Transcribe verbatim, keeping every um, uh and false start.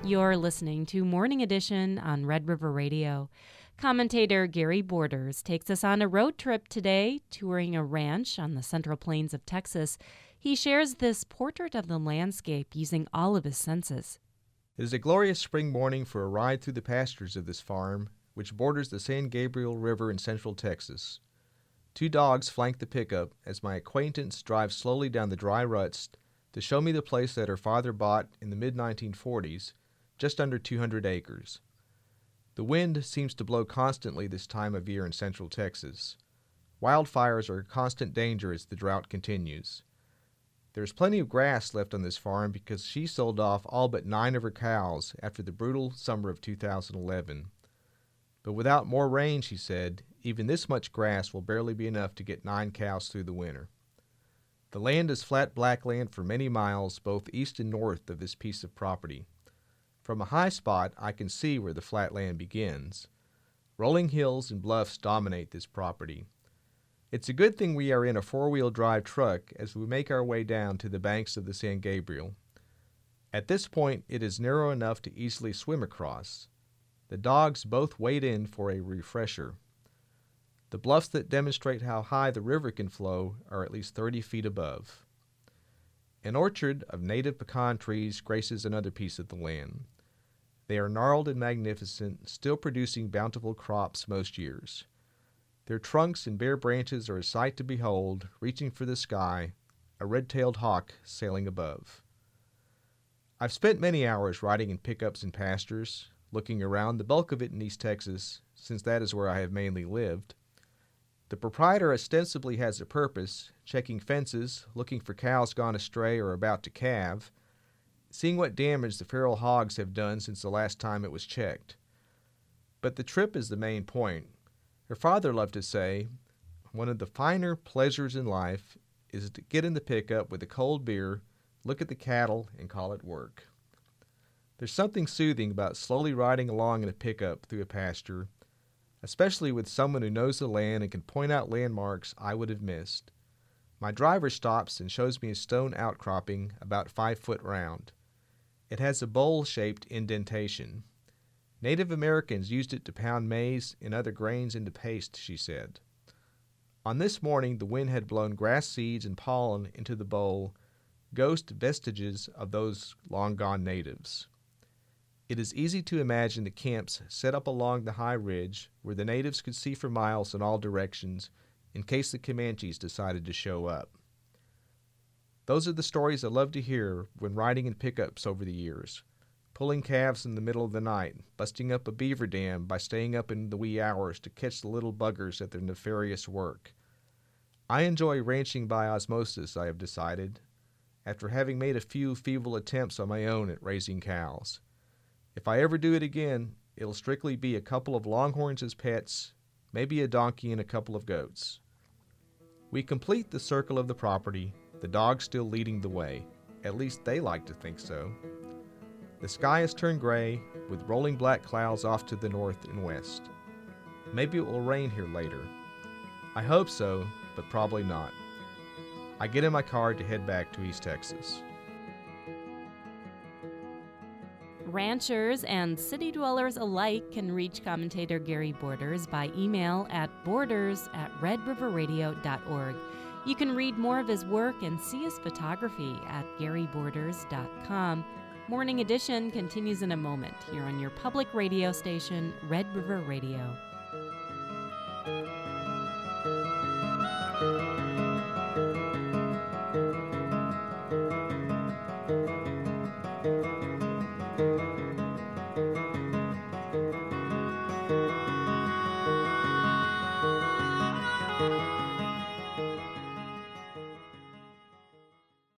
You're listening to Morning Edition on Red River Radio. Commentator Gary Borders takes us on a road trip today, touring a ranch on the Central Plains of Texas. He shares this portrait of the landscape using all of his senses. It is a glorious spring morning for a ride through the pastures of this farm, which borders the San Gabriel River in central Texas. Two dogs flank the pickup as my acquaintance drives slowly down the dry ruts to show me the place that her father bought in the mid nineteen forties, just under two hundred acres. The wind seems to blow constantly this time of year in central Texas. Wildfires are a constant danger as the drought continues. There's plenty of grass left on this farm because she sold off all but nine of her cows after the brutal summer of two thousand eleven. But without more rain, she said, even this much grass will barely be enough to get nine cows through the winter. The land is flat black land for many miles, both east and north of this piece of property. From a high spot, I can see where the flat land begins. Rolling hills and bluffs dominate this property. It's a good thing we are in a four-wheel drive truck as we make our way down to the banks of the San Gabriel. At this point, it is narrow enough to easily swim across. The dogs both wade in for a refresher. The bluffs that demonstrate how high the river can flow are at least thirty feet above. An orchard of native pecan trees graces another piece of the land. They are gnarled and magnificent, still producing bountiful crops most years. Their trunks and bare branches are a sight to behold, reaching for the sky, a red-tailed hawk sailing above. I've spent many hours riding in pickups and pastures, looking around, the bulk of it in East Texas, since that is where I have mainly lived. The proprietor ostensibly has a purpose, checking fences, looking for cows gone astray or about to calve, seeing what damage the feral hogs have done since the last time it was checked. But the trip is the main point. Her father loved to say, one of the finer pleasures in life is to get in the pickup with a cold beer, look at the cattle, and call it work. There's something soothing about slowly riding along in a pickup through a pasture, especially with someone who knows the land and can point out landmarks I would have missed. My driver stops and shows me a stone outcropping about five foot round. It has a bowl-shaped indentation. Native Americans used it to pound maize and other grains into paste, she said. On this morning, the wind had blown grass seeds and pollen into the bowl, ghost vestiges of those long-gone natives. It is easy to imagine the camps set up along the high ridge where the natives could see for miles in all directions in case the Comanches decided to show up. Those are the stories I love to hear when riding in pickups over the years, pulling calves in the middle of the night, busting up a beaver dam by staying up in the wee hours to catch the little buggers at their nefarious work. I enjoy ranching by osmosis, I have decided, after having made a few feeble attempts on my own at raising cows. If I ever do it again, it'll strictly be a couple of longhorns as pets, maybe a donkey and a couple of goats. We complete the circle of the property, the dogs still leading the way. At least they like to think so. The sky has turned gray, with rolling black clouds off to the north and west. Maybe it will rain here later. I hope so, but probably not. I get in my car to head back to East Texas. Ranchers and city dwellers alike can reach commentator Gary Borders by email at borders at red river radio dot org. You can read more of his work and see his photography at gary borders dot com. Morning Edition continues in a moment here on your public radio station, Red River Radio.